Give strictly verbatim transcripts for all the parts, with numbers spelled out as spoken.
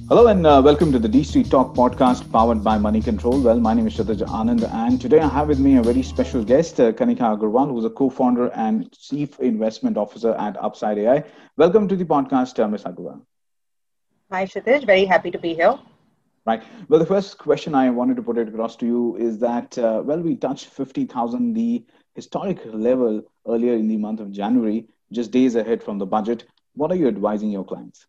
Hello and uh, welcome to the D Street Talk podcast powered by Money Control. Well, my name is Kshitij Anand, and today I have with me a very special guest, uh, Kanika Agarwal, who's a co-founder and chief investment officer at Upside A I. Welcome to the podcast, uh, Miz Agarwal. Hi, Kshitij. Very happy to be here. Right. Well, the first question I wanted to put it across to you is that, uh, well, we touched fifty thousand, the historic level earlier in the month of January, just days ahead from the budget. What are you advising your clients?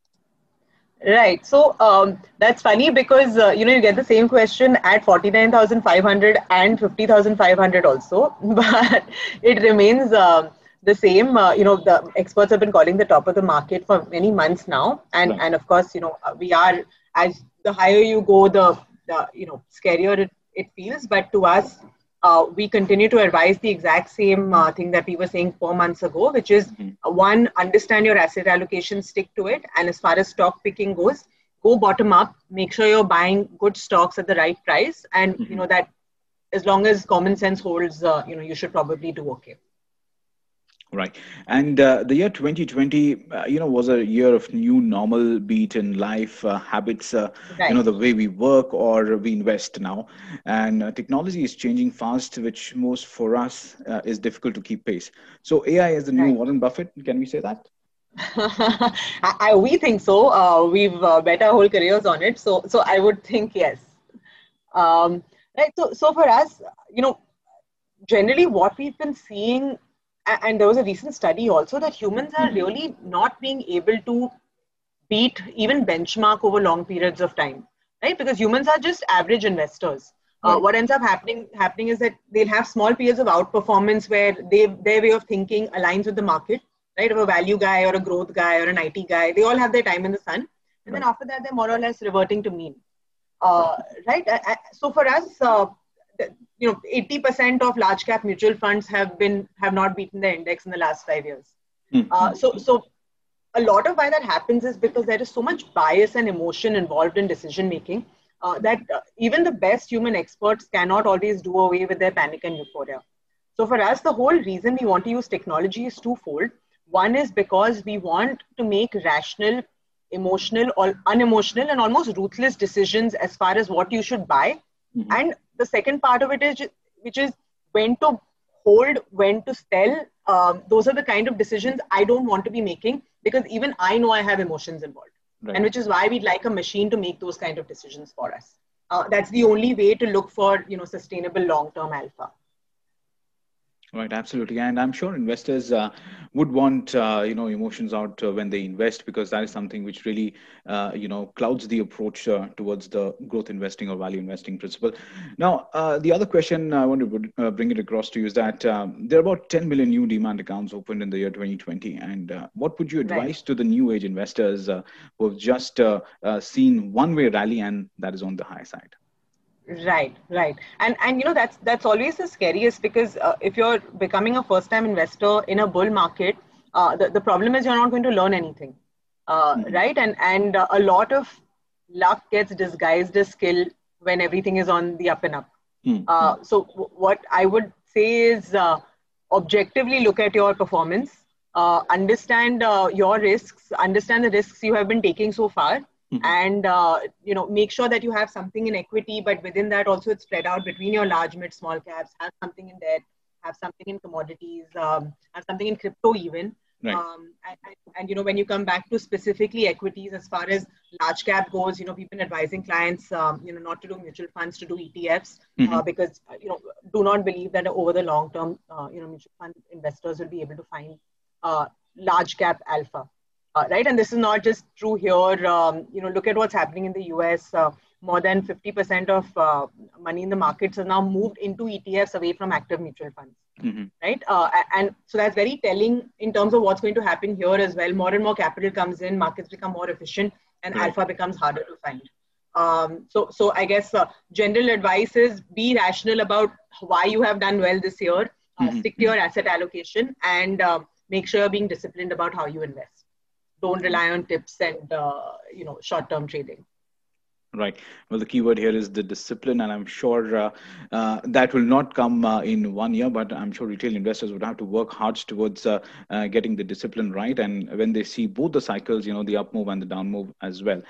Right. So um, that's funny because, uh, you know, you get the same question at forty-nine thousand five hundred and fifty thousand five hundred also, but it remains uh, the same. Uh, you know, the experts have been calling the top of the market for many months now. And, Right. and of course, you know, uh, we are, as the higher you go, the, the you know, scarier it, it feels. But to us, uh, we continue to advise the exact same uh, thing that we were saying four months ago, which is Mhm. uh, one, understand your asset allocation, stick to it. And as far as stock picking goes, go bottom up, make sure you're buying good stocks at the right price. And, you Mhm. know, that as long as common sense holds, uh, you know, you should probably do okay. Right. And uh, the year twenty twenty, uh, you know, was a year of new normal, be it in life, uh, habits, uh, you know, Right. the way we work or we invest now. And uh, technology is changing fast, which most for us uh, is difficult to keep pace. So A I is the new Right. Warren Buffett. Can we say that? I, I, we think so. Uh, we've uh, bet our whole careers on it. So, so I would think yes. Um, right. So, so for us, you know, generally what we've been seeing, a- and there was a recent study also that humans are Hmm. really not being able to beat even benchmark over long periods of time, right? Because humans are just average investors. Uh, Right. what ends up happening happening is that they'll have small periods of outperformance where they their way of thinking aligns with the market, right? Of a value guy or a growth guy or an I T guy, they all have their time in the sun, and then Right. after that they're more or less reverting to mean, uh, right? Uh, uh, So for us, uh, you know, eighty percent of large cap mutual funds have been have not beaten the index in the last five years. Uh, Hmm. so so a lot of why that happens is because there is so much bias and emotion involved in decision making uh, that uh, even the best human experts cannot always do away with their panic and euphoria. So for us, the whole reason we want to use technology is twofold. One is because we want to make rational, emotional, or unemotional, and almost ruthless decisions as far as what you should buy. Hmm. And the second part of it is, which is when to hold, when to sell. Um, those are the kind of decisions I don't want to be making because even I know I have emotions involved. And Right. which is why we'd like a machine to make those kind of decisions for us. Uh, that's the only way to look for, you know, sustainable long-term alpha. Right, absolutely, and I'm sure investors uh, would want uh, you know emotions out uh, when they invest because that is something which really uh, you know clouds the approach uh, towards the growth investing or value investing principle. Now, uh, the other question I want to uh, bring it across to you is that um, there are about ten million new demand accounts opened in the year twenty twenty, and uh, what would you Right. advise to the new age investors uh, who have just uh, uh, seen one way rally and that is on the high side? Right, right, and and you know that's that's always the scariest because uh, if you're becoming a first-time investor in a bull market, uh, the the problem is you're not going to learn anything, uh, Hmm. right? And and uh, a lot of luck gets disguised as skill when everything is on the up and up. Hmm. Hmm. Uh, so w- what I would say is uh, objectively look at your performance, uh, understand uh, your risks, understand the risks you have been taking so far, Hmm. and uh, you know make sure that you have something in equity, but within that also it's spread out between your large, mid, small caps. Have something in debt, have something in commodities, um, have something in crypto even. Right. Um, and, and, and you know when you come back to specifically equities, as far as large cap goes, you know we've been advising clients, um, you know not to do mutual funds, to do E T Fs, Hmm. uh, because uh, you know do not believe that over the long term, uh, you know mutual fund investors will be able to find uh, large cap alpha. Uh, right, and this is not just true here. Um, you know, look at what's happening in the U S. Uh, more than fifty percent of uh, money in the markets has now moved into E T Fs away from active mutual funds. Hmm. Right, uh, and so that's very telling in terms of what's going to happen here as well. More and more capital comes in, markets become more efficient, and Right. alpha becomes harder to find. Um, so, so I guess uh, general advice is be rational about why you have done well this year. Uh, stick to Hmm. your asset allocation and uh, make sure you're being disciplined about how you invest. Don't rely on tips and uh, you know short-term trading. Right. Well, the key word here is the discipline, and I'm sure uh, uh, that will not come uh, in one year, but I'm sure retail investors would have to work hard towards uh, uh, getting the discipline right. And when they see both the cycles, you know, the up move and the down move as well.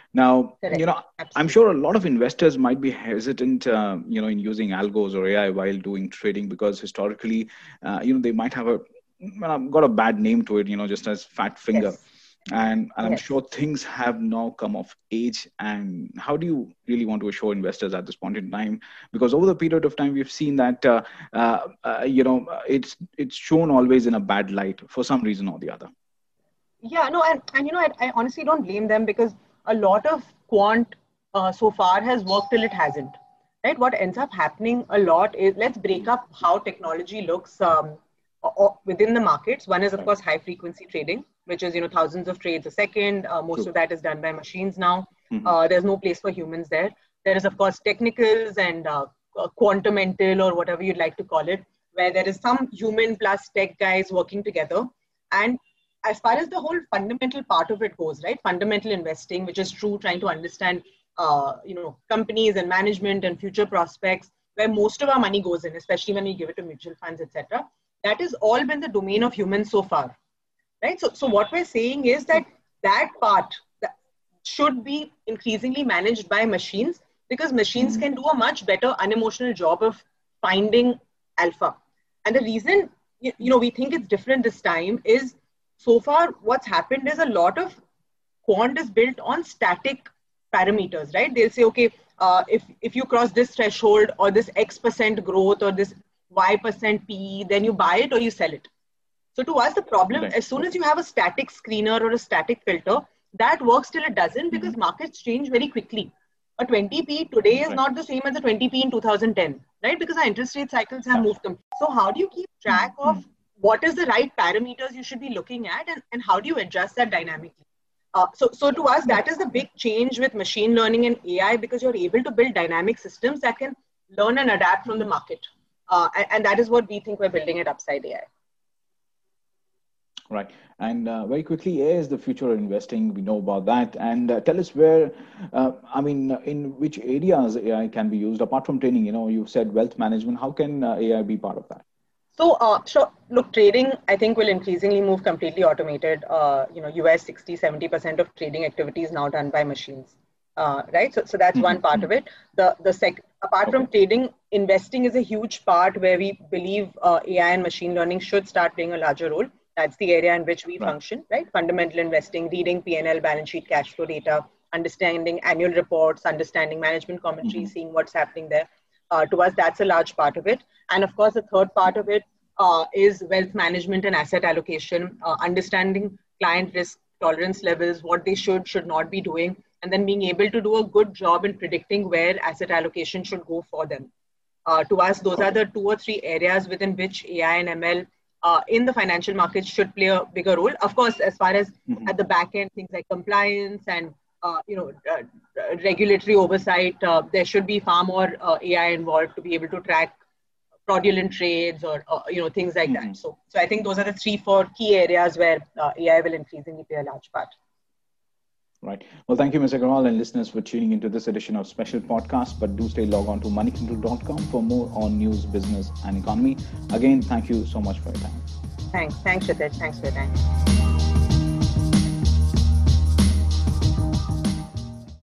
Now, Correct. you know, Absolutely. I'm sure a lot of investors might be hesitant, uh, you know, in using algos or A I while doing trading because historically, uh, you know, they might have a well, I've got a bad name to it, you know, just as fat finger. Yes. And, and I'm Yes. sure things have now come of age. And how do you really want to assure investors at this point in time? Because over the period of time, we've seen that, uh, uh, uh, you know, it's it's shown always in a bad light for some reason or the other. Yeah, no, and, and you know, I, I honestly don't blame them because a lot of quant uh, so far has worked till it hasn't. Right? What ends up happening a lot is let's break up how technology looks um, o- o- within the markets. One is, of Right. course, high frequency trading, which is, you know, thousands of trades a second. Uh, most True. of that is done by machines now. Hmm. Uh, there's no place for humans there. There is, of course, technicals and uh, uh, quantamental or whatever you'd like to call it, where there is some human plus tech guys working together. And as far as the whole fundamental part of it goes, right? Fundamental investing, which is true, trying to understand, uh, you know, companies and management and future prospects, where most of our money goes in, especially when we give it to mutual funds, et cetera. That has all been the domain of humans so far, right? So, so what we're saying is that that part that should be increasingly managed by machines because machines Hmm. can do a much better unemotional job of finding alpha. And the reason, you know, we think it's different this time is so far what's happened is a lot of quant is built on static parameters, right? They'll say, okay, uh, if if you cross this threshold or this X percent growth or this Y percent P E, then you buy it or you sell it. So to us, the problem, Right. as soon as you have a static screener or a static filter, that works till it doesn't Hmm. because markets change very quickly. A twenty P today is Right. not the same as a twenty P in two thousand ten, right? Because our interest rate cycles have moved Absolutely. completely. So how do you keep track Hmm. of what is the right parameters you should be looking at and, and how do you adjust that dynamically? Uh, so, so to us, Right. that is the big change with machine learning and A I because you're able to build dynamic systems that can learn and adapt from the market. Uh, and, and that is what we think we're building at Upside A I. Right. And uh, very quickly, A I is the future of investing. We know about that. And uh, tell us where, uh, I mean, uh, in which areas A I can be used apart from training. You know, you said wealth management. How can uh, A I be part of that? So, uh, so look, trading, I think will increasingly move completely automated. Uh, you know, U S sixty, seventy percent of trading activity is now done by machines, uh, right? So, so that's one part of Hmm. it. The, the sec, apart from Okay. trading, investing is a huge part where we believe uh, A I and machine learning should start playing a larger role. That's the area in which we Right. function, right? Fundamental investing, reading P and L, balance sheet, cash flow data, understanding annual reports, understanding management commentary, Hmm. seeing what's happening there. Uh, to us, that's a large part of it. And of course, the third part of it uh, is wealth management and asset allocation, uh, understanding client risk tolerance levels, what they should, should not be doing, and then being able to do a good job in predicting where asset allocation should go for them. Uh, to us, those are Okay. the two or three areas within which A I and M L uh, in the financial markets should play a bigger role. Of course, as far as Hmm. at the back end, things like compliance and uh, you know uh, regulatory oversight, uh, there should be far more uh, A I involved to be able to track fraudulent trades or uh, you know things like that. Hmm. So, so I think those are the three, four key areas where uh, A I will increasingly play a large part. Right. Well, thank you, Mister Agarwal, and listeners for tuning into this edition of Special Podcast. But do stay logged on to money control dot com for more on news, business, and economy. Again, thank you so much for your time. Thanks. Thanks, Kshitij. Thanks for your time.